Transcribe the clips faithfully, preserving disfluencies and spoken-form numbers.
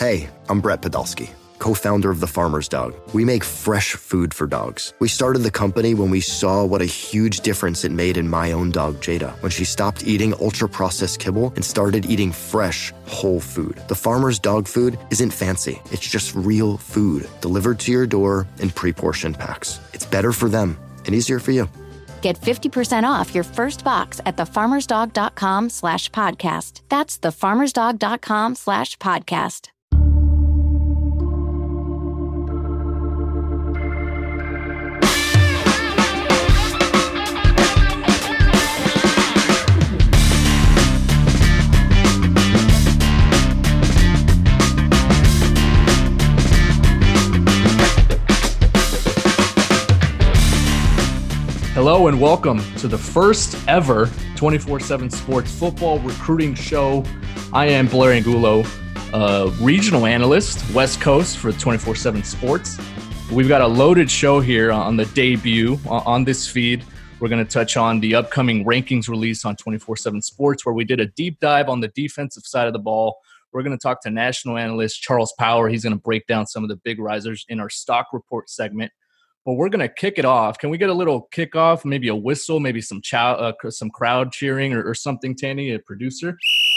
Hey, I'm Brett Podolsky, co-founder of The Farmer's Dog. We make fresh food for dogs. We started the company when we saw what a huge difference it made in my own dog, Jada, when she stopped eating ultra-processed kibble and started eating fresh, whole food. The Farmer's Dog food isn't fancy. It's just real food delivered to your door in pre-portioned packs. It's better for them and easier for you. Get fifty percent off your first box at thefarmersdog.com slash podcast. That's thefarmersdog.com slash podcast. Hello and welcome to the first ever twenty-four seven Sports football recruiting show. I am Blair Angulo, uh, regional analyst, West Coast for twenty-four seven Sports. We've got a loaded show here on the debut on this feed. We're going to touch on the upcoming rankings release on twenty-four seven Sports, where we did a deep dive on the defensive side of the ball. We're going to talk to national analyst Charles Power. He's going to break down some of the big risers in our stock report segment. But we're going to kick it off. Can we get a little kickoff, maybe a whistle, maybe some chow, uh, some crowd cheering or, or something, Tanny, a producer?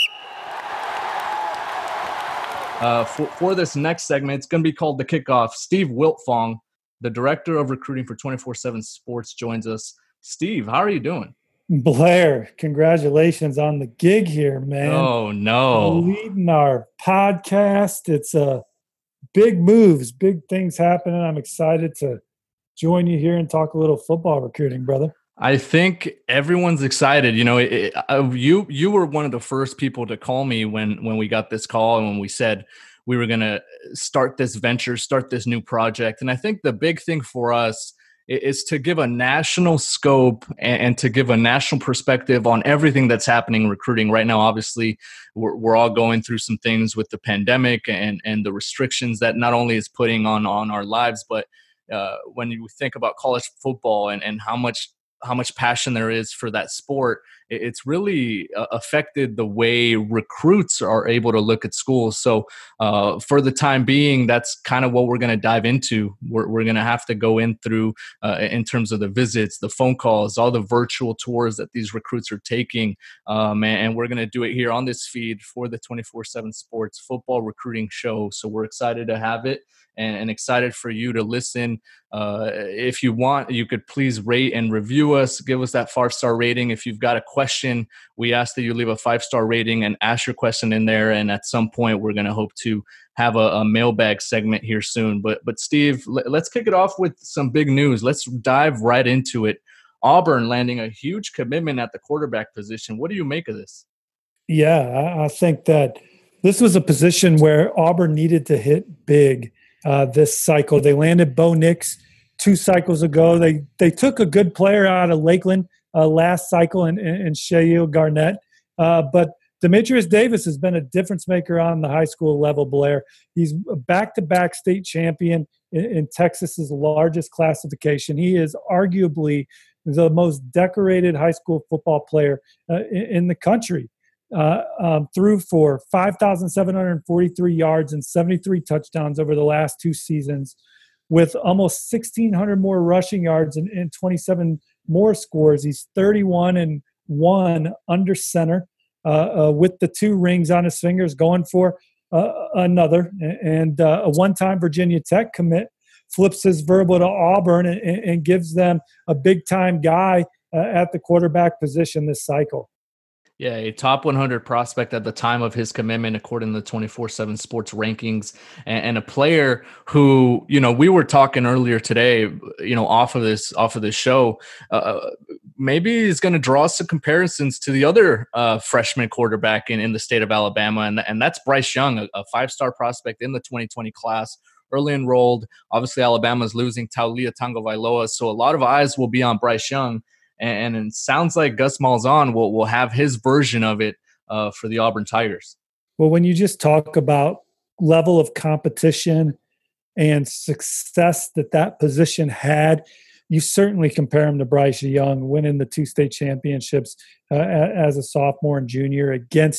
Uh, for, for this next segment, it's going to be called The Kickoff. Steve Wiltfong, the director of recruiting for twenty-four seven Sports, joins us. Steve, how are you doing? Blair, congratulations on the gig here, man. Oh, no. Leading our podcast. It's uh, big moves, big things happening. I'm excited to join you here and talk a little football recruiting, brother. I think everyone's excited. You know, it, it, uh, you you were one of the first people to call me when when we got this call and when we said we were going to start this venture, start this new project. And I think the big thing for us is to give a national scope and, and to give a national perspective on everything that's happening in recruiting right now. Obviously, we're, we're all going through some things with the pandemic and and the restrictions that not only is putting on on our lives, but Uh, when you think about college football and, and how much how much passion there is for that sport, it, it's really uh, affected the way recruits are able to look at schools. So uh, for the time being, that's kind of what we're going to dive into. We're, we're going to have to go in through uh, in terms of the visits, the phone calls, all the virtual tours that these recruits are taking. Um, and, and we're going to do it here on this feed for the twenty-four seven Sports football recruiting show. So we're excited to have it. And, and excited for you to listen. Uh, if you want, you could please rate and review us. Give us that five-star rating. If you've got a question, we ask that you leave a five-star rating and ask your question in there. And at some point, we're going to hope to have a, a mailbag segment here soon. But, but Steve, let, let's kick it off with some big news. Let's dive right into it. Auburn landing a huge commitment at the quarterback position. What do you make of this? Yeah, I, I think that this was a position where Auburn needed to hit big. Uh, this cycle. They landed Bo Nix two cycles ago. They they took a good player out of Lakeland uh, last cycle in, in, in Shail Garnett. Uh, but Demetrius Davis has been a difference maker on the high school level, Blair. He's a back-to-back state champion in, in Texas's largest classification. He is arguably the most decorated high school football player uh, in, in the country. Uh, um, threw for five thousand seven hundred forty-three yards and seventy-three touchdowns over the last two seasons, with almost sixteen hundred more rushing yards and, and twenty-seven more scores. He's thirty-one and one under center uh, uh, with the two rings on his fingers, going for uh, another. And uh, a one-time Virginia Tech commit flips his verbal to Auburn and, and gives them a big-time guy uh, at the quarterback position this cycle. Yeah, a top one hundred prospect at the time of his commitment, according to the twenty-four seven Sports rankings, and, and a player who, you know, we were talking earlier today, you know, off of this, off of this show, uh, maybe he's going to draw some comparisons to the other uh, freshman quarterback in, in the state of Alabama, and, and that's Bryce Young, a, a five-star prospect in the twenty twenty class, early enrolled. Obviously, Alabama's losing Taulia Tagovailoa, so a lot of eyes will be on Bryce Young. And it sounds like Gus Malzahn will, will have his version of it uh, for the Auburn Tigers. Well, when you just talk about level of competition and success that that position had, you certainly compare him to Bryce Young, winning the two state championships uh, as a sophomore and junior against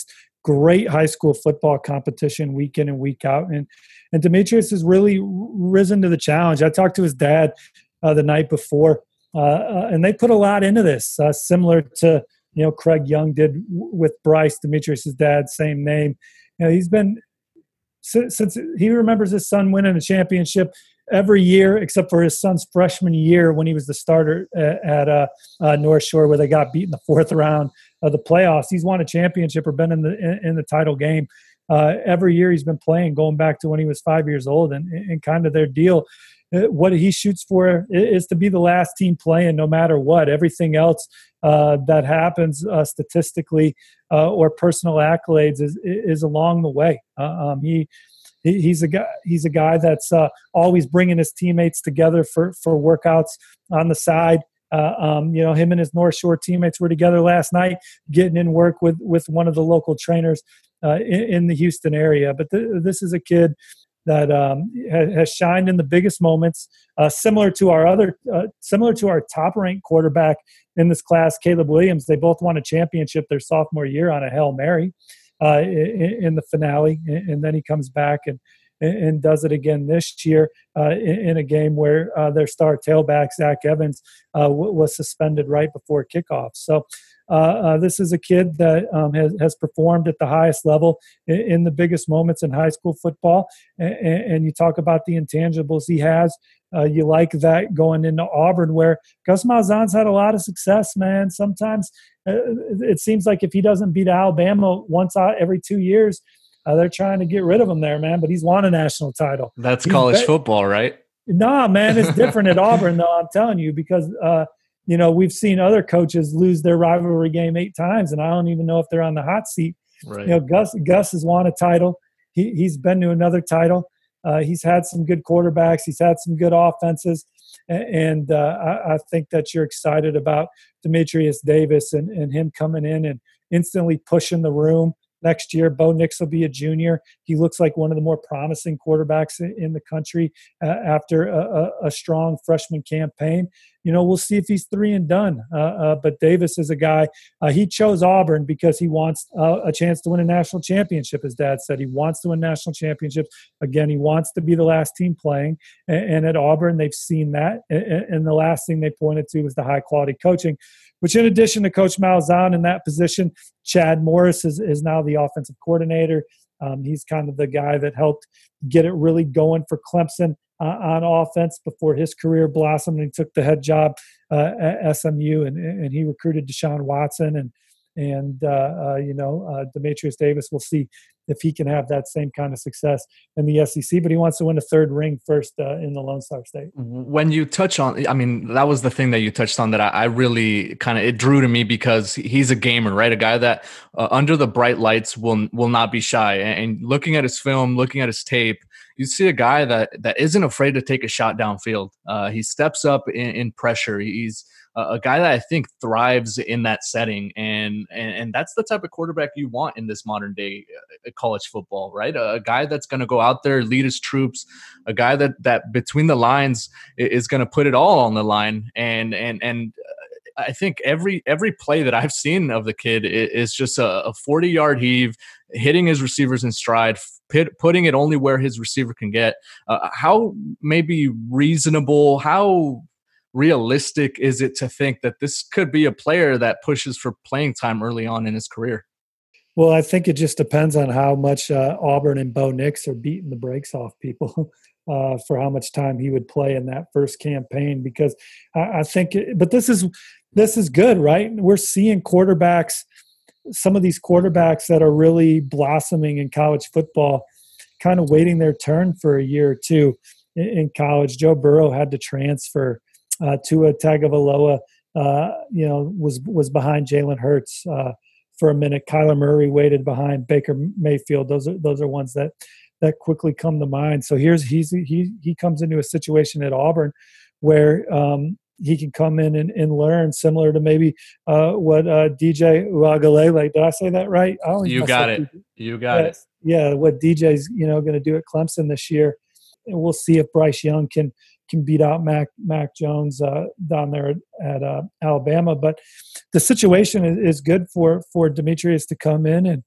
great high school football competition week in and week out. And and Demetrius has really risen to the challenge. I talked to his dad uh, the night before, uh, uh, and they put a lot into this, uh, similar to, you know, Craig Young did w- with Bryce, Demetrius' dad, same name. You know, he's been, since, since he remembers his son winning a championship every year, except for his son's freshman year when he was the starter at, at uh, uh, North Shore, where they got beat in the fourth round of the playoffs. He's won a championship or been in the in, in the title game. Uh, every year he's been playing, going back to when he was five years old, and, and kind of their deal. Uh, what he shoots for is to be the last team playing, no matter what. Everything else uh, that happens uh, statistically uh, or personal accolades is is along the way. Uh, um, he. He's a guy. He's a guy that's uh, always bringing his teammates together for, for workouts on the side. Uh, um, you know, him and his North Shore teammates were together last night, getting in work with, with one of the local trainers uh, in, in the Houston area. But th- this is a kid that um, ha- has shined in the biggest moments, uh, similar to our other, uh, similar to our top-ranked quarterback in this class, Caleb Williams. They both won a championship their sophomore year on a Hail Mary. Uh, in, in the finale, and then he comes back and and does it again this year uh, in, in a game where uh, their star tailback, Zach Evans, uh, w- was suspended right before kickoff. So uh, uh, this is a kid that um, has, has performed at the highest level in, in the biggest moments in high school football, and, and you talk about the intangibles he has. Uh, you like that going into Auburn, where Gus Malzahn's had a lot of success, man. Sometimes uh, it seems like if he doesn't beat Alabama once out every two years, uh, they're trying to get rid of him there, man. But he's won a national title. That's He's college be- football, right? Nah, man, it's different at Auburn, though, I'm telling you, because, uh, you know, we've seen other coaches lose their rivalry game eight times, and I don't even know if they're on the hot seat. Right. You know, Gus, Gus has won a title. He, he's been to another title. Uh, he's had some good quarterbacks. He's had some good offenses. And uh, I, I think that you're excited about Demetrius Davis and, and him coming in and instantly pushing the room. Next year, Bo Nix will be a junior. He looks like one of the more promising quarterbacks in, in the country uh, after a, a, a strong freshman campaign. You know, we'll see if he's three and done. Uh, uh, but Davis is a guy. Uh, he chose Auburn because he wants uh, a chance to win a national championship. His dad said he wants to win national championships. Again, he wants to be the last team playing. And, and at Auburn, they've seen that. And, and the last thing they pointed to was the high quality coaching, which in addition to Coach Malzahn in that position, Chad Morris is, is now the offensive coordinator. Um, he's kind of the guy that helped get it really going for Clemson uh, on offense before his career blossomed. And he took the head job uh, at S M U, and, and he recruited Deshaun Watson and and uh, uh, you know uh, Demetrius Davis. We'll see if he can have that same kind of success in the S E C, but he wants to win a third ring first uh, in the Lone Star State. When you touch on, I mean, that was the thing that you touched on that I, I really kind of, it drew to me because he's a gamer, right? A guy that uh, under the bright lights will will not be shy. And, and looking at his film, looking at his tape, you see a guy that that isn't afraid to take a shot downfield. Uh, he steps up in, in pressure. He's a guy that I think thrives in that setting, and, and and that's the type of quarterback you want in this modern day college football, right? A, a guy that's going to go out there, lead his troops, a guy that that between the lines is going to put it all on the line, and and and I think every every play that I've seen of the kid is just a forty-yard heave, hitting his receivers in stride, putting it only where his receiver can get. Uh, how maybe reasonable, how realistic is it to think that this could be a player that pushes for playing time early on in his career? Well, I think it just depends on how much uh, Auburn and Bo Nix are beating the brakes off people uh, for how much time he would play in that first campaign. Because I, I think, it, but this is this is good, right? We're seeing quarterbacks, some of these quarterbacks that are really blossoming in college football, kind of waiting their turn for a year or two in, in college. Joe Burrow had to transfer. Uh, Tua Tagovailoa, uh, you know, was was behind Jalen Hurts uh, for a minute. Kyler Murray waited behind Baker Mayfield. Those are those are ones that that quickly come to mind. So here's he's he he comes into a situation at Auburn where um, he can come in and, and learn, similar to maybe uh, what uh, D J Uiagalelei. Did I say that right? I you got it. D J. You got yeah, it. Yeah, what D J's you know going to do at Clemson this year. And we'll see if Bryce Young can. can beat out Mac Mac Jones uh, down there at, at uh, Alabama. But the situation is, is good for for Demetrius to come in and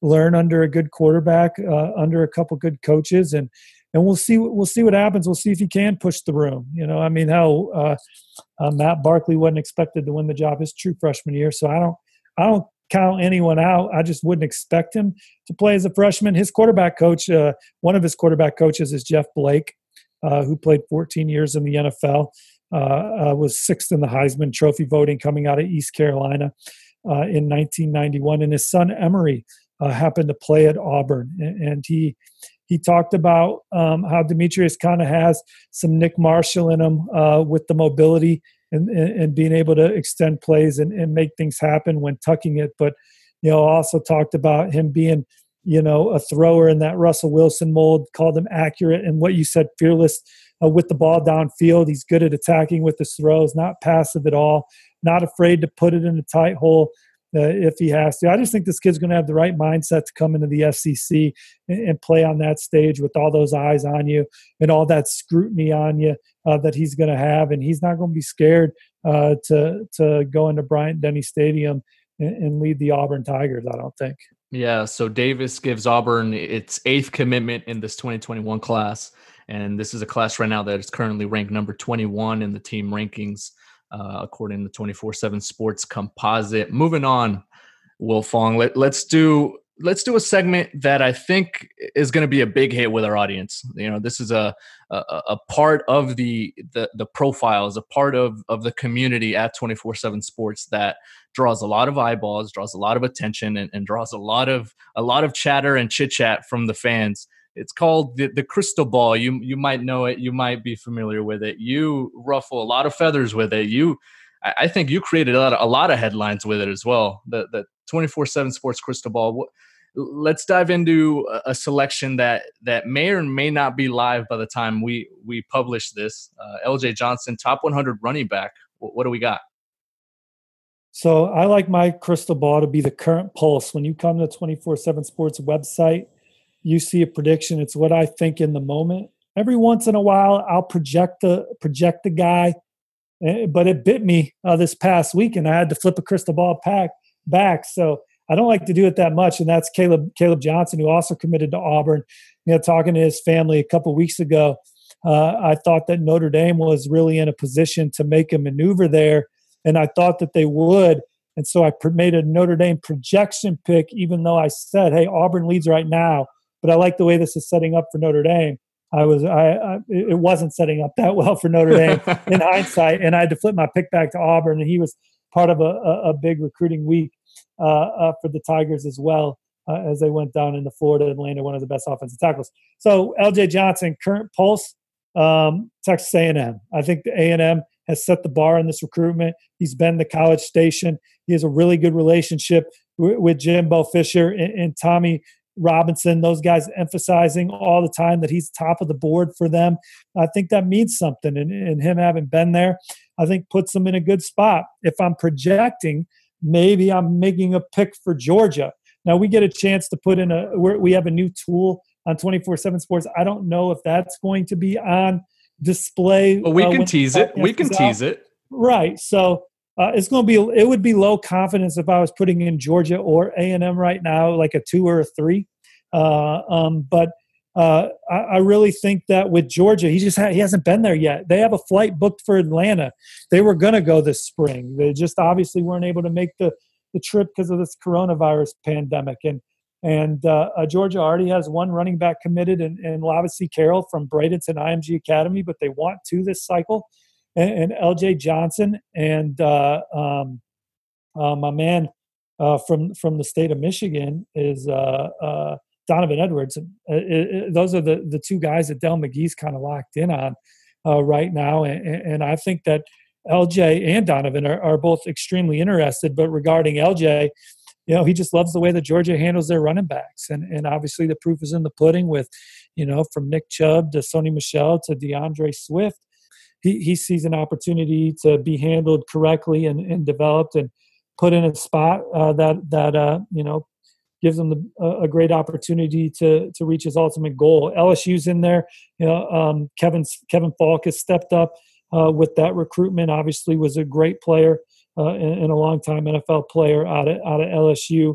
learn under a good quarterback, uh, under a couple good coaches, and and we'll see we'll see what happens. We'll see if he can push the room. You know, I mean, how uh, uh, Matt Barkley wasn't expected to win the job his true freshman year, so I don't I don't count anyone out. I just wouldn't expect him to play as a freshman. His quarterback coach, uh, one of his quarterback coaches, is Jeff Blake, uh, who played fourteen years in the N F L. Uh, uh, was sixth in the Heisman Trophy voting coming out of East Carolina uh, in nineteen ninety-one, and his son Emory uh, happened to play at Auburn, and, and he he talked about um, how Demetrius kind of has some Nick Marshall in him uh, with the mobility and, and, and being able to extend plays and, and make things happen when tucking it, but you know, also talked about him being, you know, a thrower in that Russell Wilson mold, called him accurate, and what you said, fearless uh, with the ball downfield. He's good at attacking with his throws, not passive at all, not afraid to put it in a tight hole uh, if he has to. I just think this kid's going to have the right mindset to come into the S E C and, and play on that stage with all those eyes on you and all that scrutiny on you uh, that he's going to have, and he's not going to be scared uh, to to go into Bryant-Denny Stadium and, and lead the Auburn Tigers, I don't think. Yeah, so Davis gives Auburn its eighth commitment in this twenty twenty-one class, and this is a class right now that is currently ranked number twenty-one in the team rankings, uh, according to twenty-four seven Sports Composite. Moving on, Will Fong, let, let's do let's do a segment that I think is going to be a big hit with our audience. You know, this is a a, a part of the, the the profiles, a part of of the community at twenty-four seven Sports that draws a lot of eyeballs, draws a lot of attention, and, and draws a lot of a lot of chatter and chit chat from the fans. It's called the, the Crystal Ball. You you might know it. You might be familiar with it. You ruffle a lot of feathers with it. You, I think you created a lot of, a lot of headlines with it as well. The the twenty-four seven Sports Crystal Ball. Let's dive into a selection that that may or may not be live by the time we we publish this. Uh, L J Johnson, top one hundred running back. What, what do we got? So I like my crystal ball to be the current pulse. When you come to the twenty-four seven Sports website, you see a prediction. It's what I think in the moment. Every once in a while, I'll project the project the guy, but it bit me uh, this past week, and I had to flip a crystal ball pack back. So I don't like to do it that much, and that's Caleb Caleb Johnson, who also committed to Auburn. You know, talking to his family a couple weeks ago, uh, I thought that Notre Dame was really in a position to make a maneuver there. And I thought that they would. And so I made a Notre Dame projection pick, even though I said, hey, Auburn leads right now. But I like the way this is setting up for Notre Dame. I was, I, I it wasn't setting up that well for Notre Dame in hindsight. And I had to flip my pick back to Auburn. And he was part of a, a, a big recruiting week uh, uh, for the Tigers as well, uh, as they went down into Florida and landed one of the best offensive tackles. So L J Johnson, current pulse, um, Texas A and M. I think the A and M has set the bar in this recruitment. He's been the College Station. He has a really good relationship w- with Jimbo Fisher and, and Tommy Robinson, those guys emphasizing all the time that he's top of the board for them. I think that means something, and, and him having been there, I think puts him in a good spot. If I'm projecting, maybe I'm making a pick for Georgia. Now we get a chance to put in a – we have a new tool on twenty-four seven Sports. I don't know if that's going to be on display. Well, we uh, can tease it. We can tease out. it. Right. So uh, it's going to be, it would be low confidence if I was putting in Georgia or A and M right now, like a two or a three. Uh, um, but uh, I, I really think that with Georgia, he just ha- he hasn't been there yet. They have a flight booked for Atlanta. They were going to go this spring. They just obviously weren't able to make the, the trip because of this coronavirus pandemic. And And uh, uh, Georgia already has one running back committed in, in Lavisi Carroll from Bradenton I M G Academy, but they want two this cycle. And, and L J Johnson and uh, um, uh, my man uh, from from the state of Michigan is uh, uh, Donovan Edwards. It, it, those are the, the two guys that Del McGee's kind of locked in on uh, right now. And, and I think that L J and Donovan are, are both extremely interested. But regarding L J, you know, he just loves the way that Georgia handles their running backs. And and obviously the proof is in the pudding with, you know, from Nick Chubb to Sony Michel to DeAndre Swift. He he sees an opportunity to be handled correctly and, and developed and put in a spot uh, that, that uh, you know, gives him the, uh, a great opportunity to to reach his ultimate goal. L S U's in there. You know, um, Kevin, Kevin Falk has stepped up uh, with that recruitment, obviously was a great player. Uh, and, and a long-time N F L player out of out of L S U.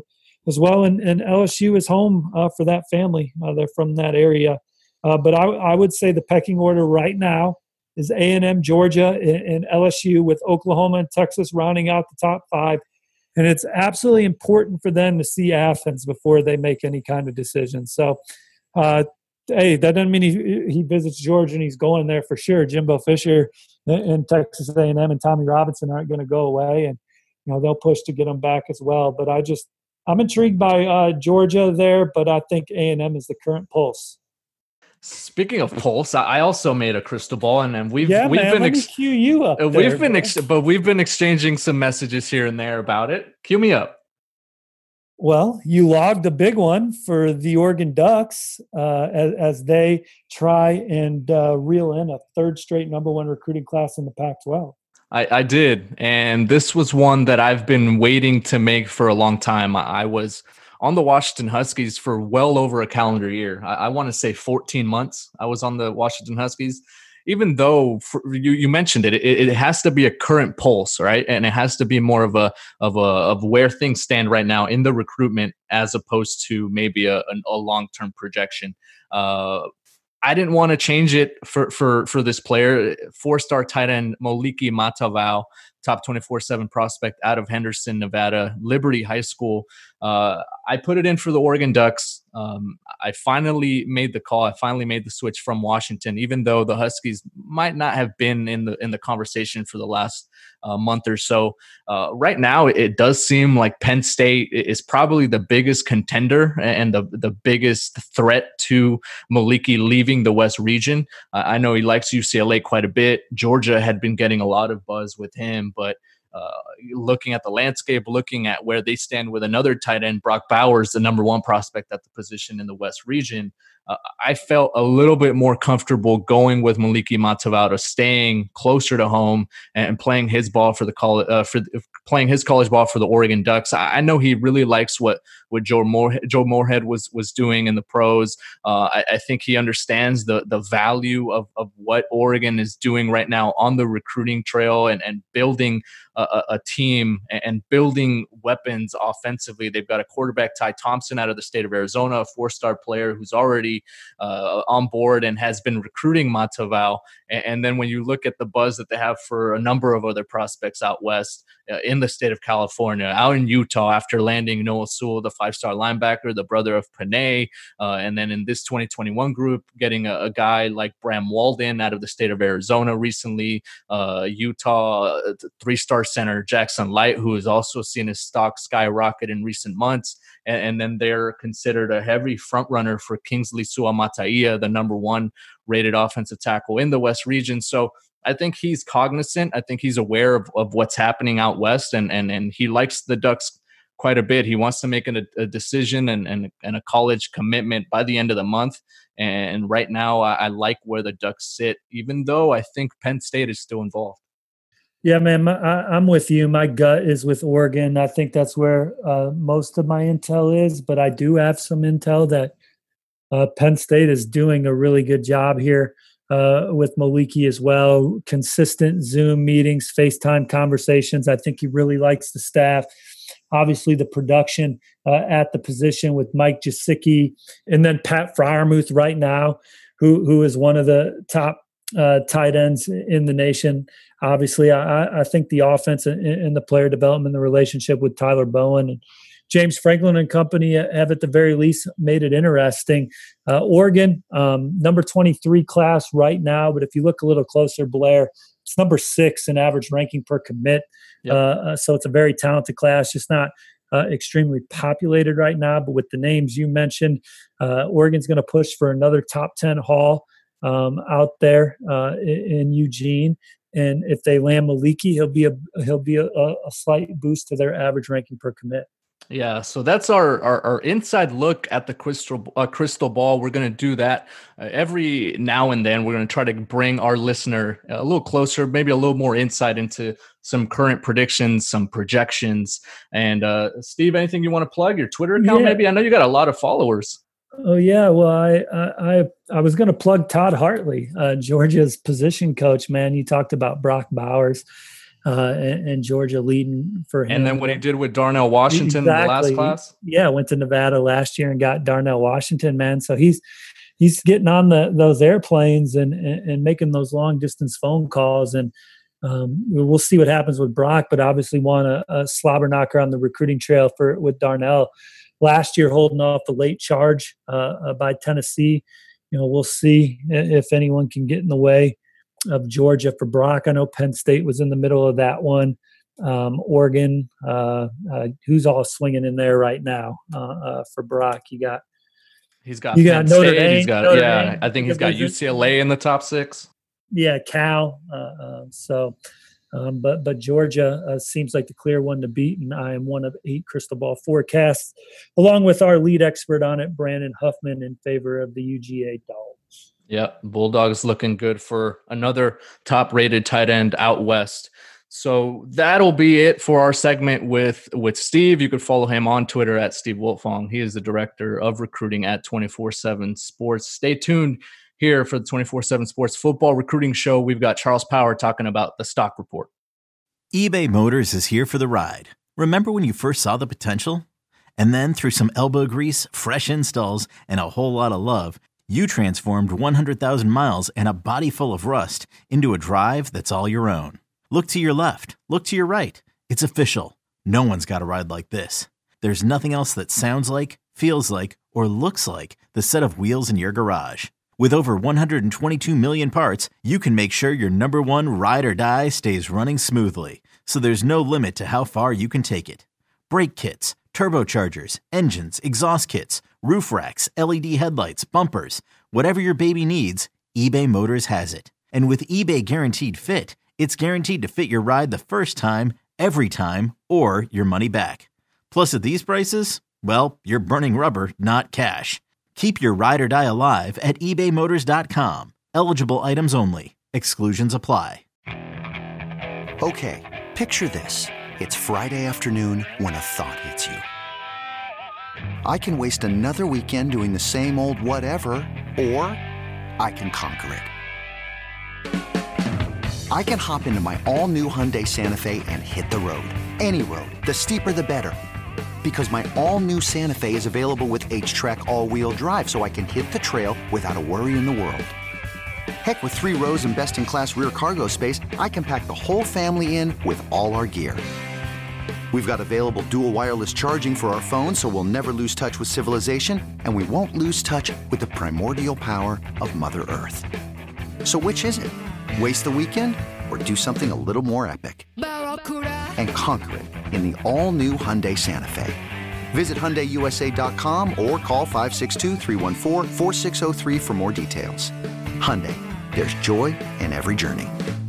as well. And, and L S U is home uh, for that family. Uh, they're from that area. Uh, but I, I would say the pecking order right now is A and M, Georgia, and, and L S U, with Oklahoma and Texas rounding out the top five. And it's absolutely important for them to see Athens before they make any kind of decision. So, uh, hey, that doesn't mean he, he visits Georgia and he's going there for sure. Jimbo Fisher and, and Texas A and M and Tommy Robinson aren't going to go away, and you know they'll push to get them back as well. But I just I'm intrigued by uh, Georgia there, but I think A and M is the current pulse. Speaking of pulse, I also made a crystal ball, and, and we've yeah, we've man, been let ex- me cue you up. we've there, been ex- but we've been exchanging some messages here and there about it. Cue me up. Well, you logged a big one for the Oregon Ducks uh, as, as they try and uh, reel in a third straight number one recruiting class in the Pac twelve. I, I did, and this was one that I've been waiting to make for a long time. I, I was on the Washington Huskies for well over a calendar year. I, I want to say fourteen months I was on the Washington Huskies, even though for, you, you mentioned it, it, it has to be a current pulse, right? And it has to be more of a, of a, of where things stand right now in the recruitment, as opposed to maybe a, a, a long-term projection. Uh, I didn't want to change it for, for, for this player. Four-star tight end Moliki Matavao, top twenty-four seven prospect out of Henderson, Nevada, Liberty High School. Uh, I put it in for the Oregon Ducks. Um, I finally made the call. I finally made the switch from Washington, even though the Huskies might not have been in the in the conversation for the last uh, month or so. Uh, right now, it does seem like Penn State is probably the biggest contender and the, the biggest threat to Moliki leaving the West region. Uh, I know he likes U C L A quite a bit. Georgia had been getting a lot of buzz with him, but Uh, looking at the landscape, looking at where they stand with another tight end, Brock Bowers, the number one prospect at the position in the West region, uh, I felt a little bit more comfortable going with Moliki Matavao, staying closer to home and playing his ball for the college, uh, for playing his college ball for the Oregon Ducks. I, I know he really likes what what Joe Moorhead, Joe Moorhead was was doing in the pros. Uh, I, I think he understands the the value of of what Oregon is doing right now on the recruiting trail and and building a, a team and building weapons offensively. They've got a quarterback, Ty Thompson, out of the state of Arizona, a four-star player who's already uh, on board and has been recruiting Matavao. And, and then when you look at the buzz that they have for a number of other prospects out west uh, in the state of California, out in Utah, after landing Noah Sewell, the five-star linebacker, the brother of Panay, uh, and then in this twenty twenty-one group, getting a, a guy like Bram Walden out of the state of Arizona recently, uh, Utah, three-star center Jackson Light, who has also seen his stock skyrocket in recent months. And, and then they're considered a heavy front runner for Kingsley Suamataia, the number one rated offensive tackle in the West region. So I think he's cognizant. I think he's aware of, of what's happening out west, and, and, and he likes the Ducks quite a bit. He wants to make a, a decision and, and, and a college commitment by the end of the month. And right now, I, I like where the Ducks sit, even though I think Penn State is still involved. Yeah, man, my, I, I'm with you. My gut is with Oregon. I think that's where uh, most of my intel is, but I do have some intel that uh, Penn State is doing a really good job here uh, with Moliki as well. Consistent Zoom meetings, FaceTime conversations. I think he really likes the staff. Obviously, the production uh, at the position with Mike Gesicki, and then Pat Freiermuth right now, who who is one of the top uh, tight ends in the nation. Obviously, I, I think the offense and, and the player development, the relationship with Tyler Bowen and James Franklin and company have at the very least made it interesting. Uh, Oregon, um, number twenty-three class right now, but if you look a little closer, Blair, it's number six in average ranking per commit. Yep. Uh, so it's a very talented class, just not uh, extremely populated right now. But with the names you mentioned, uh, Oregon's going to push for another top ten haul um, out there uh, in, in Eugene. And if they land Moliki, he'll be a he'll be a, a slight boost to their average ranking per commit. Yeah, so that's our, our, our inside look at the crystal uh, crystal ball. We're going to do that uh, every now and then. We're going to try to bring our listener a little closer, maybe a little more insight into some current predictions, some projections. And uh, Steve, anything you want to plug? Your Twitter account, yeah. maybe? I know you got a lot of followers. Oh yeah, well I I I was going to plug Todd Hartley, uh, Georgia's position coach. Man, you talked about Brock Bowers. uh, and, and Georgia leading for him. And then what he did with Darnell Washington exactly. in the last class. Yeah, went to Nevada last year and got Darnell Washington, man. So he's he's getting on the those airplanes and, and, and making those long distance phone calls. And um, we'll see what happens with Brock, but obviously want a, a slobber knocker on the recruiting trail for with Darnell. Last year, holding off the late charge uh, uh, by Tennessee. You know, we'll see if anyone can get in the way of Georgia for Brock. I know Penn State was in the middle of that one. Um, Oregon, uh, uh, who's all swinging in there right now uh, uh, for Brock? You got, he's got, you got Penn Notre State, Dame. He's got, Notre yeah, Dame, I think he's got U C L A in the top six. Yeah, Cal. Uh, uh, so, um, but but Georgia uh, seems like the clear one to beat, and I am one of eight crystal ball forecasts, along with our lead expert on it, Brandon Huffman, in favor of the U G A Dogs. Yeah, Bulldogs looking good for another top-rated tight end out west. So that'll be it for our segment with with Steve. You could follow him on Twitter at Steve Wiltfong. He is the director of recruiting at twenty-four seven Sports. Stay tuned here for the twenty-four seven Sports Football Recruiting Show. We've got Charles Power talking about the stock report. eBay Motors is here for the ride. Remember when you first saw the potential? And then through some elbow grease, fresh installs, and a whole lot of love, you transformed one hundred thousand miles and a body full of rust into a drive that's all your own. Look to your left. Look to your right. It's official. No one's got a ride like this. There's nothing else that sounds like, feels like, or looks like the set of wheels in your garage. With over one hundred twenty-two million parts, you can make sure your number one ride or die stays running smoothly. So there's no limit to how far you can take it. Brake kits, turbochargers, engines, exhaust kits, roof racks, L E D headlights, bumpers, whatever your baby needs, eBay Motors has it. And with eBay Guaranteed Fit, it's guaranteed to fit your ride the first time, every time, or your money back. Plus, at these prices, well, you're burning rubber, not cash. Keep your ride or die alive at ebay motors dot com. Eligible items only. Exclusions apply. Okay, picture this. It's Friday afternoon when a thought hits you. I can waste another weekend doing the same old whatever, or I can conquer it. I can hop into my all-new Hyundai Santa Fe and hit the road. Any road. The steeper, the better. Because my all-new Santa Fe is available with H-Track all-wheel drive, so I can hit the trail without a worry in the world. Heck, with three rows and best-in-class rear cargo space, I can pack the whole family in with all our gear. We've got available dual wireless charging for our phones, so we'll never lose touch with civilization, and we won't lose touch with the primordial power of Mother Earth. So which is it? Waste the weekend or do something a little more epic? And conquer it in the all-new Hyundai Santa Fe. Visit Hyundai U S A dot com or call five six two, three one four, four six zero three for more details. Hyundai, there's joy in every journey.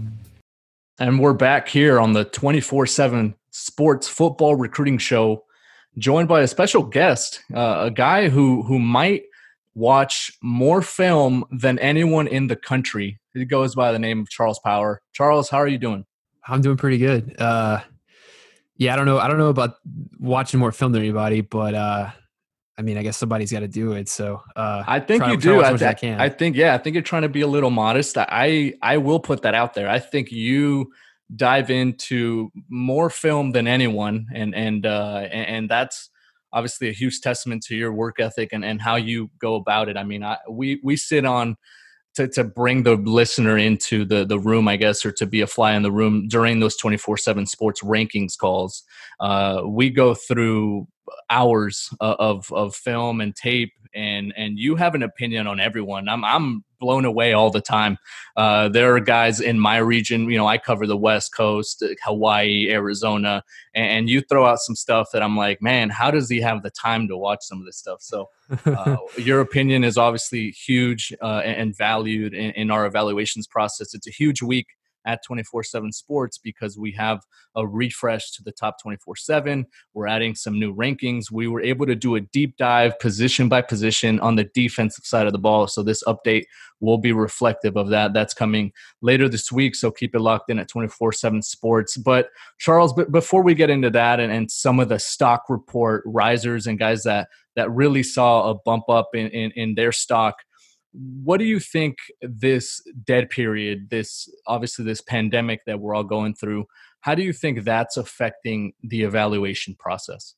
And we're back here on the twenty-four seven Sports Football Recruiting Show, joined by a special guest, uh, a guy who who might watch more film than anyone in the country. He goes by the name of Charles Power. Charles, how are you doing? I'm doing pretty good. Uh, yeah, I don't know. I don't know about watching more film than anybody, but uh, I mean, I guess somebody's got to do it. So uh, I think try, you do. I, I, I, can. I think, yeah, I think you're trying to be a little modest. I, I will put that out there. I think you dive into more film than anyone, and and uh, and, and that's obviously a huge testament to your work ethic and, and how you go about it. I mean, I, we we sit on to to bring the listener into the the room, I guess, or to be a fly in the room during those twenty-four seven sports rankings calls. Uh, we go through hours of of film and tape, and and you have an opinion on everyone. I'm I'm blown away all the time. Uh, there are guys in my region, you know, I cover the West Coast, Hawaii, Arizona, and, and you throw out some stuff that I'm like, man, how does he have the time to watch some of this stuff? So uh, your opinion is obviously huge uh, and valued in, in our evaluations process. It's a huge week at twenty-four seven Sports because we have a refresh to the top twenty-four seven. We're adding some new rankings. We were able to do a deep dive position by position on the defensive side of the ball. So this update will be reflective of that. That's coming later this week. So keep it locked in at twenty-four seven Sports. But Charles, b- before we get into that and, and some of the stock report risers and guys that, that really saw a bump up in, in, in their stock, what do you think this dead period, this obviously this pandemic that we're all going through, How do you think that's affecting the evaluation process?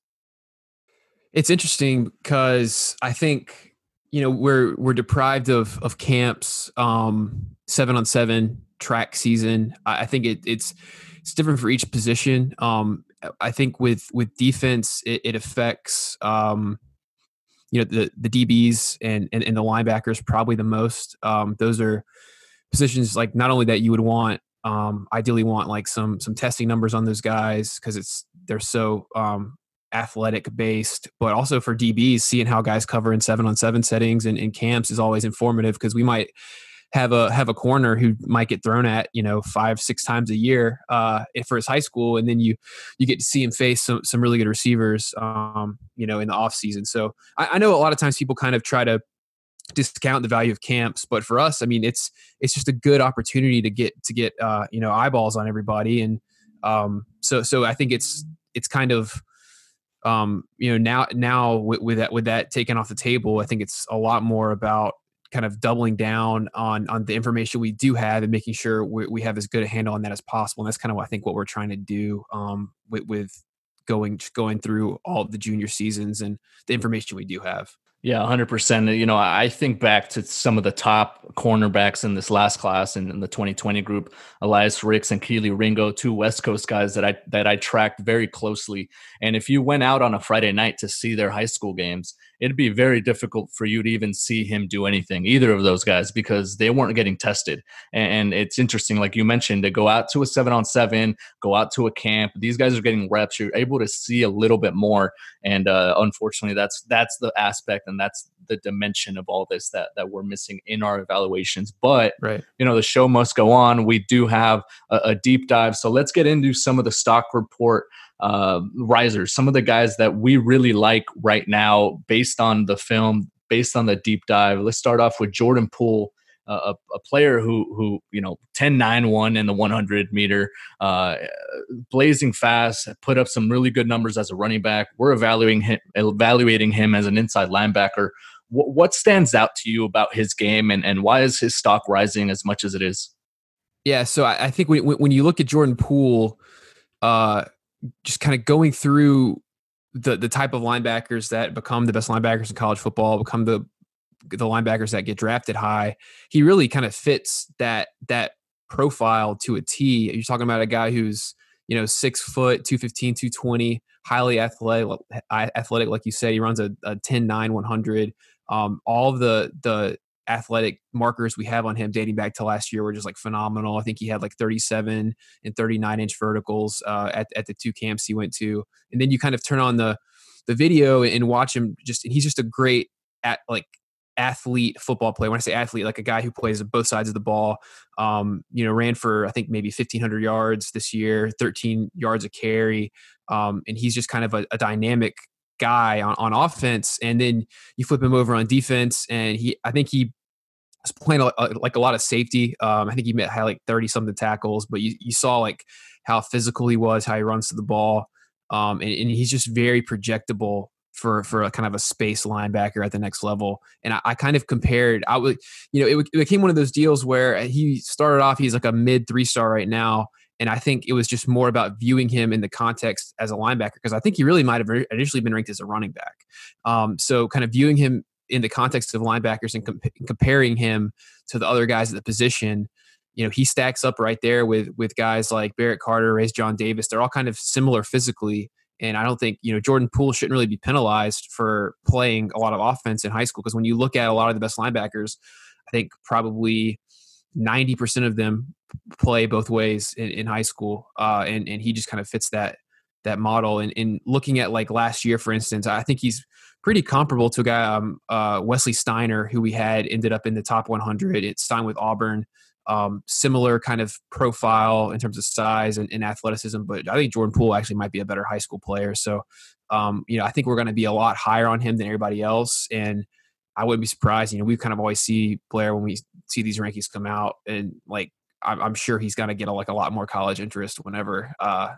It's interesting because I think, you know, we're we're deprived of of camps, um, seven on seven track season. I, I think it, it's it's different for each position. Um, I think with with defense, it, it affects um, you know the the D Bs and, and and the linebackers probably the most. Um, those are positions like not only that you would want, um, ideally want like some some testing numbers on those guys because it's they're so um, athletic based, but also for D Bs, seeing how guys cover in seven on seven settings and in camps is always informative because we might have a have a corner who might get thrown at, you know, five, six times a year uh, for his high school. And then you you get to see him face some some really good receivers, um, you know, in the off season. So I, I know a lot of times people kind of try to discount the value of camps, but for us, I mean, it's it's just a good opportunity to get to get uh, you know, eyeballs on everybody. And um, so so I think it's it's kind of um, you know, now now with, with that with that taken off the table, I think it's a lot more about kind of doubling down on on the information we do have and making sure we, we have as good a handle on that as possible. And that's kind of, I think, what we're trying to do um, with, with going going through all of the junior seasons and the information we do have. Yeah, one hundred percent. You know, I think back to some of the top cornerbacks in this last class and in the twenty twenty group, Elias Ricks and Keely Ringo, two West Coast guys that I that I tracked very closely. And if you went out on a Friday night to see their high school games, it'd be very difficult for you to even see him do anything, either of those guys, because they weren't getting tested. And it's interesting, like you mentioned, to go out to a seven on seven, go out to a camp. These guys are getting reps. You're able to see a little bit more. And uh, unfortunately, that's that's the aspect and that's the dimension of all this that that we're missing in our evaluations. But right. you know, the show must go on. We do have a, a deep dive. So let's get into some of the stock report uh, risers, some of the guys that we really like right now based on the film, based on the deep dive. Let's start off with Jordan Poole, uh, a, a player who, who you know, ten nine one in the one hundred meter, uh, blazing fast, put up some really good numbers as a running back. We're evaluating him, evaluating him as an inside linebacker. What, what stands out to you about his game, and, and why is his stock rising as much as it is? Yeah, so I, I think when, when you look at Jordan Poole, uh, just kind of going through the the type of linebackers that become the best linebackers in college football, become the the linebackers that get drafted high, he really kind of fits that that profile to a T. You're talking about a guy who's, you know, six foot, two fifteen, two twenty, highly athletic, athletic, like you say. He runs a, a ten nine one hundred. Um, all of the the athletic markers we have on him dating back to last year were just like phenomenal. I think he had like thirty-seven and thirty-nine inch verticals uh, at, at the two camps he went to. And then you kind of turn on the, the video and watch him just, and he's just a great at like athlete football player. When I say athlete, like a guy who plays both sides of the ball, um, you know, ran for, I think maybe fifteen hundred yards this year, thirteen yards a carry. Um, and he's just kind of a, a dynamic guy on, on offense. And then you flip him over on defense, and he, I think he was playing a, a, like a lot of safety. Um, I think he had like thirty something tackles, but you, you saw like how physical he was, how he runs to the ball. Um, and, and he's just very projectable for, for a kind of a space linebacker at the next level. And I, I kind of compared, I would, you know, it, it became one of those deals where he started off, he's like a mid three star right now. And I think it was just more about viewing him in the context as a linebacker, because I think he really might have initially been ranked as a running back. Um, so kind of viewing him in the context of linebackers and comp- comparing him to the other guys at the position, you know, he stacks up right there with with guys like Barrett Carter, Race John Davis. They're all kind of similar physically. And I don't think, you know, Jordan Poole shouldn't really be penalized for playing a lot of offense in high school, because when you look at a lot of the best linebackers, I think probably ninety percent of them play both ways in, in high school. Uh, and, and he just kind of fits that that model. And, and looking at like last year, for instance, I think he's pretty comparable to a guy, um, uh, Wesley Steiner, who we had ended up in the top one hundred. It signed with Auburn. Um, similar kind of profile in terms of size and, and athleticism, but I think Jordan Poole actually might be a better high school player. So, um, you know, I think we're going to be a lot higher on him than everybody else. And I wouldn't be surprised. You know, we kind of always see Blair when we see these rankings come out, and like, I'm, I'm sure he's going to get a, like a lot more college interest whenever, uh,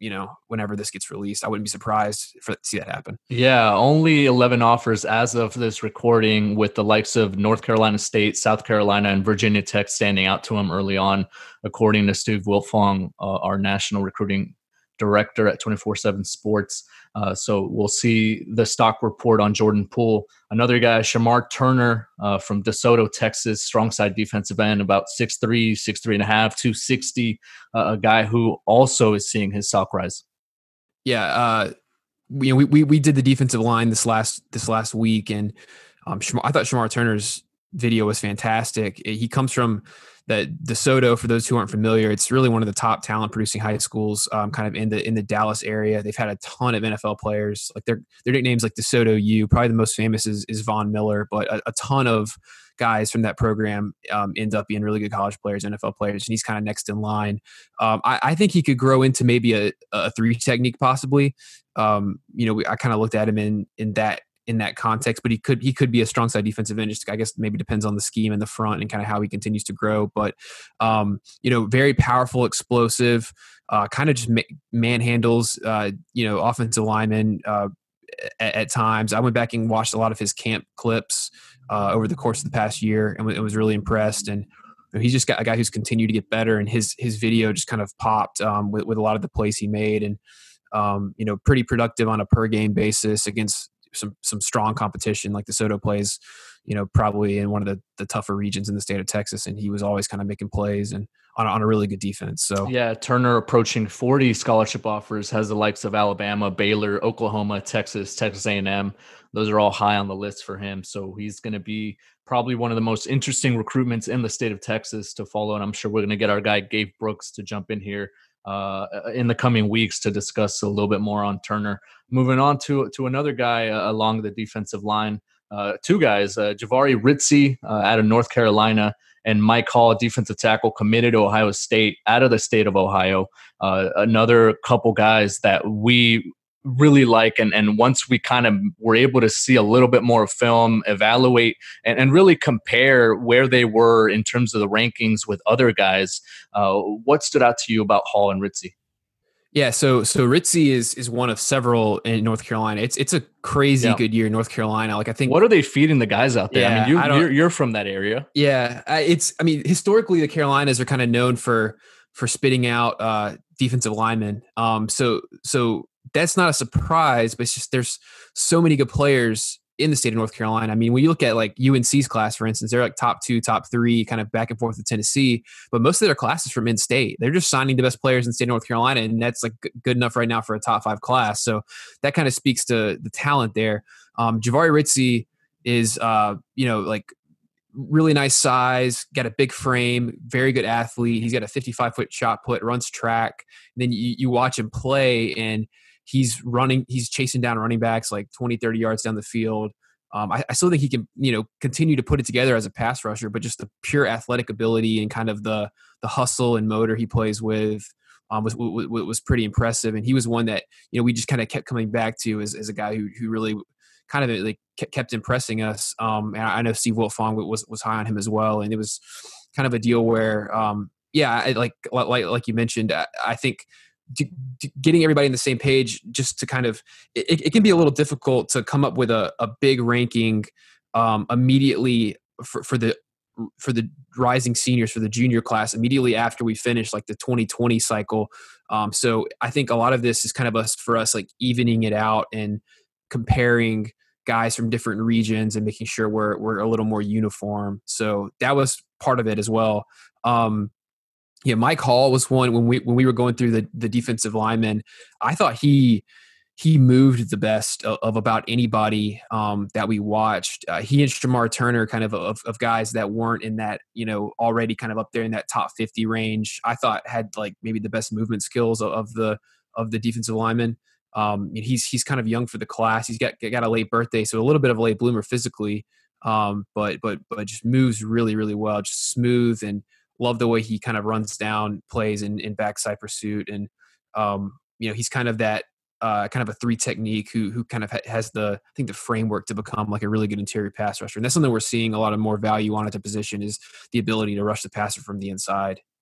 you know, whenever this gets released. I wouldn't be surprised for to see that happen. Yeah, only eleven offers as of this recording, with the likes of North Carolina State, South Carolina, and Virginia Tech standing out to him early on, according to Steve Wiltfong, uh, our national recruiting director at twenty-four seven Sports. Uh, so we'll see the stock report on Jordan Poole. Another guy, Shamar Turner uh, from DeSoto, Texas, strong side defensive end, about six three, six three and a half, two sixty, uh, a guy who also is seeing his stock rise. Yeah, uh, we, we we we did the defensive line this last this last week, and um, Shamar, I thought Shamar Turner's video was fantastic. He comes from the DeSoto. For those who aren't familiar, it's really one of the top talent producing high schools, um, kind of in the in the Dallas area. They've had a ton of N F L players. Like their their nicknames, like DeSoto U. Probably the most famous is is Von Miller, but a, a ton of guys from that program um, end up being really good college players, N F L players, and he's kind of next in line. Um, I, I think he could grow into maybe a, a three technique, possibly. Um, you know, we, I kind of looked at him in in that. in that context, but he could he could be a strong side defensive end. Just I guess maybe depends on the scheme in the front and kind of how he continues to grow. But um, you know, very powerful, explosive, uh, kind of just ma- manhandles uh, you know, offensive linemen uh, at, at times. I went back and watched a lot of his camp clips uh, over the course of the past year, and w- was really impressed. And you know, he's just got a guy who's continued to get better, and his his video just kind of popped um, with with a lot of the plays he made, and um, you know, pretty productive on a per game basis against some some strong competition. Like DeSoto plays, you know, probably in one of the, the tougher regions in the state of Texas, and he was always kind of making plays and on, on a really good defense. So yeah, Turner approaching forty scholarship offers, has the likes of Alabama, Baylor, Oklahoma, Texas, Texas A and M. Those are all high on the list for him. So he's going to be probably one of the most interesting recruitments in the state of Texas to follow. And I'm sure we're going to get our guy Gabe Brooks to jump in here uh, in the coming weeks to discuss a little bit more on Turner. Moving on to to another guy uh, along the defensive line, uh, two guys, uh, Javari Ritzy uh, out of North Carolina, and Mike Hall, defensive tackle, committed to Ohio State out of the state of Ohio. Uh, another couple guys that we really like, and, and once we kind of were able to see a little bit more film, evaluate, and, and really compare where they were in terms of the rankings with other guys, uh, what stood out to you about Hall and Ritzy? Yeah, so so Ritzy is is one of several in North Carolina. It's it's a crazy yeah. good year in North Carolina. Like I think, what are they feeding the guys out there? Yeah, I mean, you, I you're you're from that area. Yeah, it's. I mean, historically, the Carolinas are kind of known for for spitting out uh, defensive linemen. Um, so so that's not a surprise, but it's just there's so many good players in the state of North Carolina. I mean, when you look at like U N C's class, for instance, they're like top two, top three, kind of back and forth with Tennessee, but most of their classes from in-state. They're just signing the best players in the state of North Carolina, and that's like good enough right now for a top five class. So that kind of speaks to the talent there. Um, Javari Ritzy is, uh, you know, like really nice size, got a big frame, very good athlete. He's got a fifty-five foot shot put, runs track. And then you, you watch him play, and he's running, he's chasing down running backs like twenty, thirty yards down the field. Um, I, I still think he can, you know, continue to put it together as a pass rusher, but just the pure athletic ability and kind of the the hustle and motor he plays with um, was, was was pretty impressive. And he was one that, you know, we just kind of kept coming back to as, as a guy who who really kind of like kept impressing us. Um, and I know Steve Wiltfong was was high on him as well. And it was kind of a deal where, um, yeah, I, like like like you mentioned, I, I think. To, to getting everybody on the same page, just to kind of, it, it can be a little difficult to come up with a, a big ranking um, immediately for, for the for the rising seniors, for the junior class, immediately after we finish like the twenty twenty cycle. Um, so I think a lot of this is kind of us for us like evening it out and comparing guys from different regions and making sure we're we're a little more uniform. So that was part of it as well. Um, Yeah, Mike Hall was one when we when we were going through the, the defensive linemen. I thought he he moved the best of, of about anybody um, that we watched. Uh, he and Shamar Turner, kind of, of of guys that weren't in that, you know, already kind of up there in that top fifty range. I thought had like maybe the best movement skills of, of the of the defensive linemen. Um, he's he's kind of young for the class. He's got got a late birthday, so a little bit of a late bloomer physically, um, but but but just moves really really well, just smooth, and love the way he kind of runs down plays in, in backside pursuit. And, um, you know, he's kind of that uh, kind of a three technique who who kind of ha- has the, I think, the framework to become like a really good interior pass rusher. And that's something we're seeing a lot of more value on at the position, is the ability to rush the passer from the inside.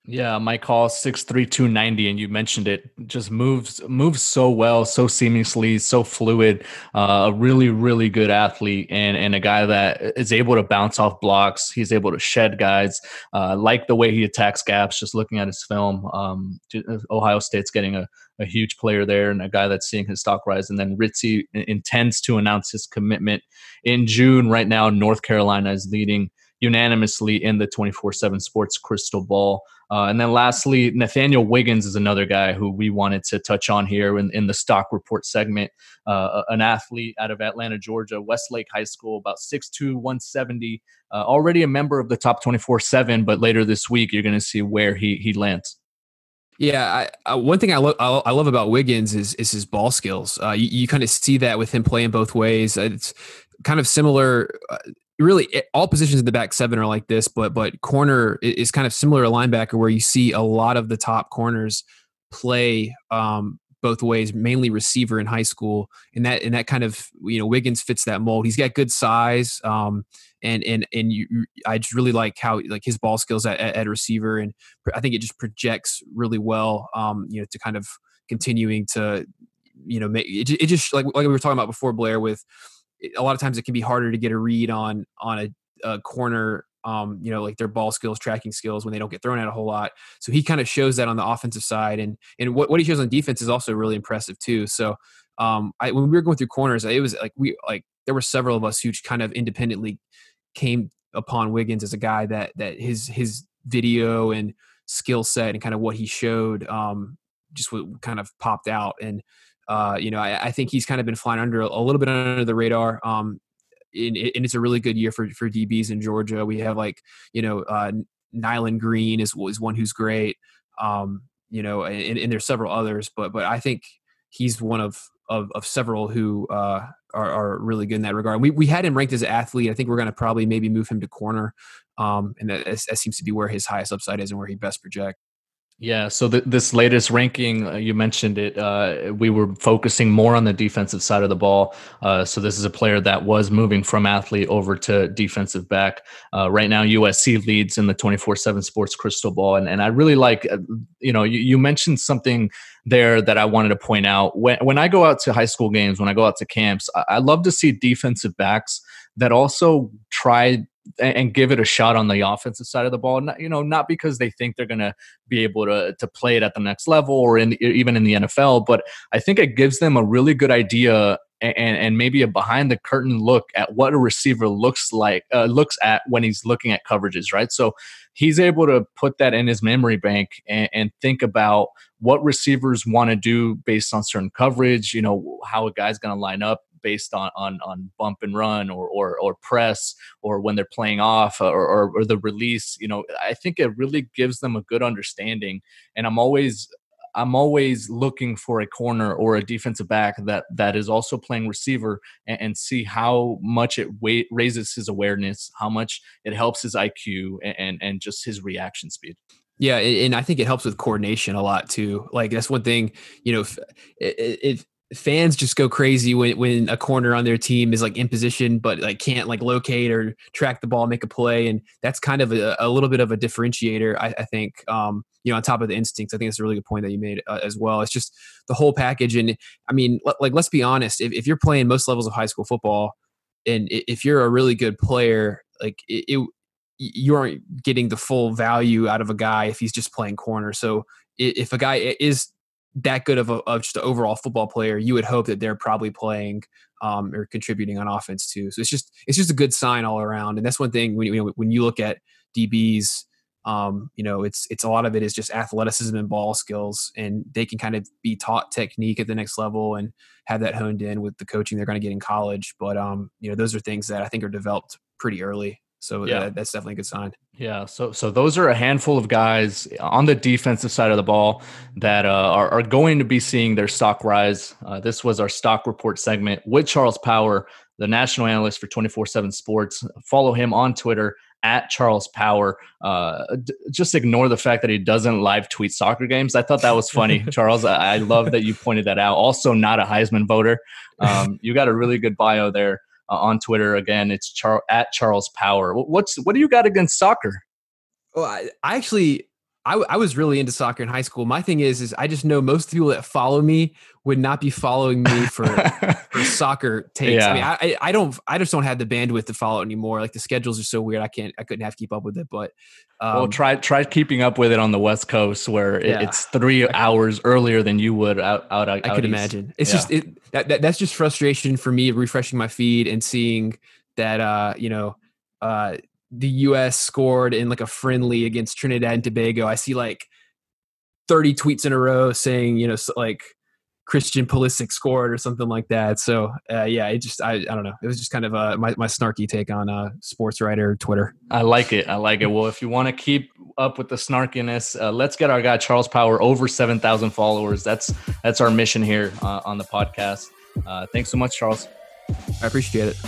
Yeah, Mike Hall, six three, two ninety, and you mentioned it, just moves moves so well, so seamlessly, so fluid. Uh, a really, really good athlete, and and a guy that is able to bounce off blocks. He's able to shed guys. Uh, like the way he attacks gaps. Just looking at his film, um, Ohio State's getting a, a huge player there, and a guy that's seeing his stock rise. And then Ritzy intends to announce his commitment in June. Right now, North Carolina is leading unanimously in the twenty-four seven Sports crystal ball. Uh, and then lastly, Nathaniel Wiggins is another guy who we wanted to touch on here in, in the stock report segment. Uh, an athlete out of Atlanta, Georgia, Westlake High School, about six two, one seventy, uh, already a member of the top twenty-four seven, but later this week, you're going to see where he he lands. Yeah, I, I, one thing I, lo- I love about Wiggins is is his ball skills. Uh, you, you kind of see that with him playing both ways. It's kind of similar. Uh, really, all positions in the back seven are like this, but but corner is kind of similar to linebacker, where you see a lot of the top corners play um, both ways, mainly receiver in high school, and that and that kind of, you know, Wiggins fits that mold. He's got good size, um, and and and you, I just really like how like his ball skills at, at receiver, and I think it just projects really well, um, you know, to kind of continuing to, you know, make it, it just like like we were talking about before, Blair, with a lot of times it can be harder to get a read on on a, a corner, um, you know, like their ball skills, tracking skills when they don't get thrown at a whole lot. So he kind of shows that on the offensive side, and and what, what he shows on defense is also really impressive too. So um, I, when we were going through corners, it was like we like there were several of us who kind of independently came upon Wiggins as a guy that that his his video and skill set and kind of what he showed um, just kind of popped out. And Uh, you know, I, I think he's kind of been flying under a little bit under the radar. Um, and, and it's a really good year for, for D Bs in Georgia. We have like, you know, uh, Nyland Green is, is one who's great. Um, you know, and, and there's several others, but, but I think he's one of, of, of several who uh, are, are really good in that regard. We, we had him ranked as an athlete. I think we're going to probably maybe move him to corner. Um, and that, that seems to be where his highest upside is and where he best projects. Yeah, so th- this latest ranking, uh, you mentioned it, uh, we were focusing more on the defensive side of the ball. Uh, so this is a player that was moving from athlete over to defensive back. Uh, right now, U S C leads in the twenty-four seven Sports crystal ball. And, and I really like, uh, you know, you, you mentioned something there that I wanted to point out. When, when I go out to high school games, when I go out to camps, I, I love to see defensive backs that also try and give it a shot on the offensive side of the ball. Not, you know, not because they think they're going to be able to to play it at the next level or in even in the N F L, but I think it gives them a really good idea and and maybe a behind the curtain look at what a receiver looks like uh, looks at when he's looking at coverages, right? So he's able to put that in his memory bank and, and think about what receivers want to do based on certain coverage. You know, how a guy's going to line up based on on on bump and run or or or press or when they're playing off or, or or the release. You know, I think it really gives them a good understanding. And I'm always I'm always looking for a corner or a defensive back that that is also playing receiver and, and see how much it weight, raises his awareness, how much it helps his I Q and, and and just his reaction speed. Yeah, and I think it helps with coordination a lot too. Like that's one thing, you know, if, if fans just go crazy when, when a corner on their team is like in position, but like can't like locate or track the ball, make a play. And that's kind of a, a little bit of a differentiator, I, I think, um, you know, on top of the instincts. I think that's a really good point that you made uh, as well. It's just the whole package. And I mean, like, let's be honest, if, if you're playing most levels of high school football and if you're a really good player, like it, it you aren't getting the full value out of a guy if he's just playing corner. So if a guy is that good of a of just an overall football player, you would hope that they're probably playing um, or contributing on offense too. So it's just it's just a good sign all around. And that's one thing when you know, when you look at D Bs, um, you know, it's it's a lot of it is just athleticism and ball skills, and they can kind of be taught technique at the next level and have that honed in with the coaching they're going to get in college. But um, you know, those are things that I think are developed pretty early. So yeah. that, that's definitely a good sign. Yeah. So so those are a handful of guys on the defensive side of the ball that uh, are, are going to be seeing their stock rise. Uh, this was our stock report segment with Charles Power, the national analyst for twenty-four seven Sports. Follow him on Twitter at Charles Power. Uh, d- just ignore the fact that he doesn't live tweet soccer games. I thought that was funny, Charles. I-, I love that you pointed that out. Also not a Heisman voter. Um, you got a really good bio there. Uh, on Twitter. Again, it's Char- at Charles Power. What's what do you got against soccer? Well, I, I actually I, I was really into soccer in high school. My thing is, is I just know most people that follow me would not be following me for, for soccer takes. Yeah. I mean, I, I don't, I just don't have the bandwidth to follow it anymore. Like the schedules are so weird. I can't, I couldn't have to keep up with it, but um, well, try, try keeping up with it on the West Coast where it, yeah. it's three hours earlier than you would out, out, out I could east. imagine. It's yeah. just, it, that, that that's just frustration for me, refreshing my feed and seeing that, uh, you know, uh, the U S scored in like a friendly against Trinidad and Tobago. I see like thirty tweets in a row saying, you know, like Christian Pulisic scored or something like that. So uh, yeah, it just, I, I don't know. It was just kind of uh, my, my snarky take on uh, sports writer Twitter. I like it. I like it. Well, if you want to keep up with the snarkiness, uh, let's get our guy Charles Power over seven thousand followers. That's, that's our mission here uh, on the podcast. Uh, thanks so much, Charles. I appreciate it.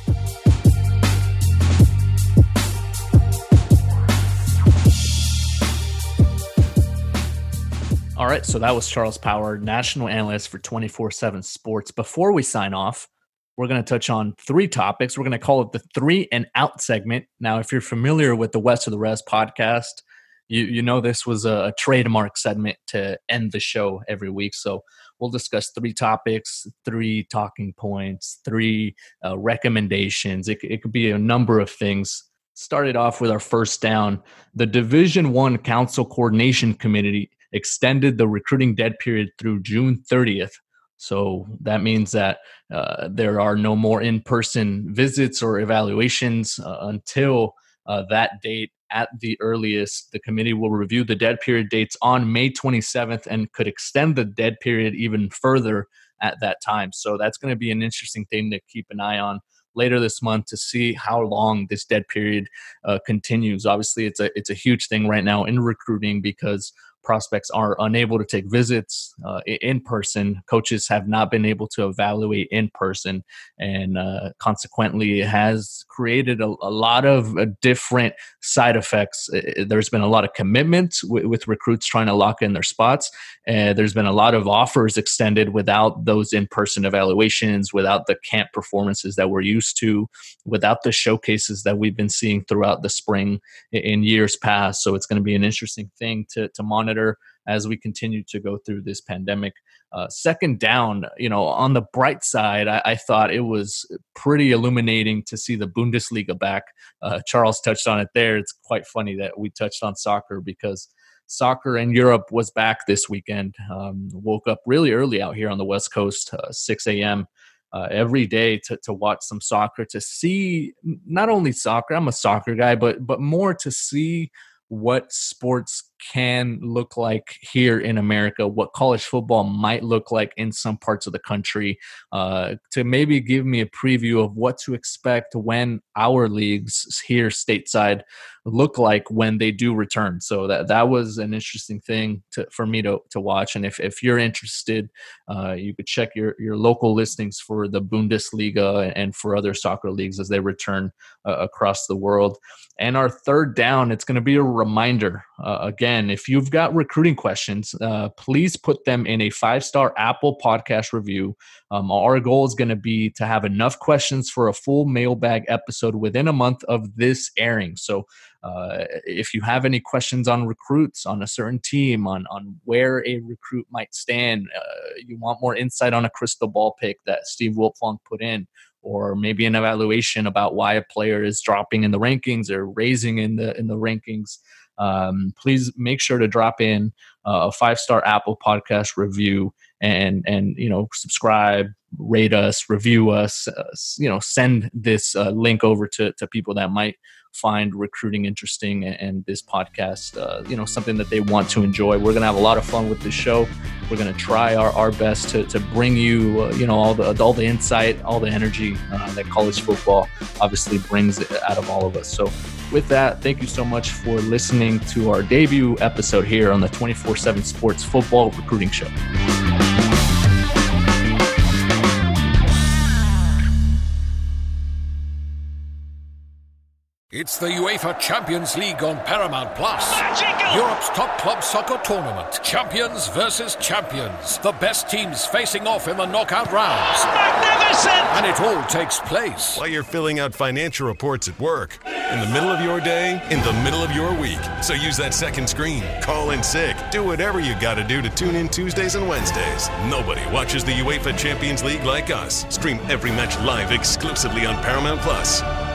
All right, so that was Charles Power, national analyst for twenty-four seven Sports. Before we sign off, we're going to touch on three topics. We're going to call it the three and out segment. Now, if you're familiar with the West of the Rest podcast, you you know this was a, a trademark segment to end the show every week. So we'll discuss three topics, three talking points, three uh, recommendations. It, it could be a number of things. Started off with our first down. The Division One Council Coordination Committee extended the recruiting dead period through June thirtieth. So that means that uh, there are no more in-person visits or evaluations uh, until uh, that date. At the earliest, the committee will review the dead period dates on May twenty-seventh and could extend the dead period even further at that time. So that's going to be an interesting thing to keep an eye on later this month to see how long this dead period uh, continues. Obviously, it's a it's a huge thing right now in recruiting because prospects are unable to take visits uh, in person. Coaches have not been able to evaluate in person, and uh, consequently, it has created a, a lot of uh, different side effects. There's been a lot of commitment w- with recruits trying to lock in their spots, and there's been a lot of offers extended without those in-person evaluations, without the camp performances that we're used to, without the showcases that we've been seeing throughout the spring in years past. So it's going to be an interesting thing to, to monitor as we continue to go through this pandemic. Uh, second down, you know, on the bright side, I, I thought it was pretty illuminating to see the Bundesliga back. Uh, Charles touched on it there. It's quite funny that we touched on soccer because soccer in Europe was back this weekend. Um, woke up really early out here on the West Coast, uh, six a.m. Uh, every day to, to watch some soccer, to see not only soccer, I'm a soccer guy, but but more to see what sports can look like here in America, what college football might look like in some parts of the country, uh, to maybe give me a preview of what to expect when our leagues here stateside look like when they do return. So that that was an interesting thing to, for me to, to watch. And if, if you're interested, uh, you could check your, your local listings for the Bundesliga and for other soccer leagues as they return uh, across the world. And our third down, it's going to be a reminder. Uh, again, if you've got recruiting questions, uh, please put them in a five-star Apple podcast review. Um, our goal is going to be to have enough questions for a full mailbag episode within a month of this airing. So uh, if you have any questions on recruits, on a certain team, on, on where a recruit might stand, uh, you want more insight on a crystal ball pick that Steve Wiltfong put in, or maybe an evaluation about why a player is dropping in the rankings or raising in the in the rankings, um, please make sure to drop in uh, a five-star Apple podcast review and and you know subscribe, rate us, review us, uh, you know send this uh, link over to to people that might find recruiting interesting and, and this podcast uh, you know something that they want to enjoy. We're gonna have a lot of fun with this show. We're gonna try our, our best to to bring you uh, you know all the all the insight, all the energy uh, that college football obviously brings out of all of us. So with that, thank you so much for listening to our debut episode here on the twenty-four seven Sports Football Recruiting Show. It's the UEFA Champions League on Paramount Plus. Magical! Europe's top club soccer tournament. Champions versus champions. The best teams facing off in the knockout rounds. Magnificent! And it all takes place while you're filling out financial reports at work, in the middle of your day, in the middle of your week. So use that second screen. Call in sick. Do whatever you got to do to tune in Tuesdays and Wednesdays. Nobody watches the UEFA Champions League like us. Stream every match live exclusively on Paramount Plus.